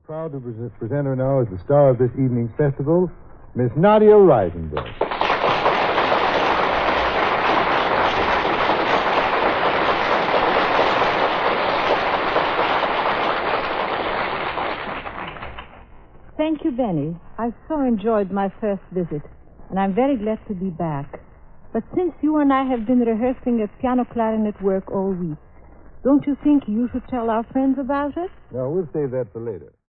Proud to present her now as the star of this evening's festival, Miss Nadia Reisenberg. Thank you, Benny. I so enjoyed my first visit, and I'm very glad to be back. But since you and I have been rehearsing at piano clarinet work all week, don't you think you should tell our friends about it? No, we'll save that for later.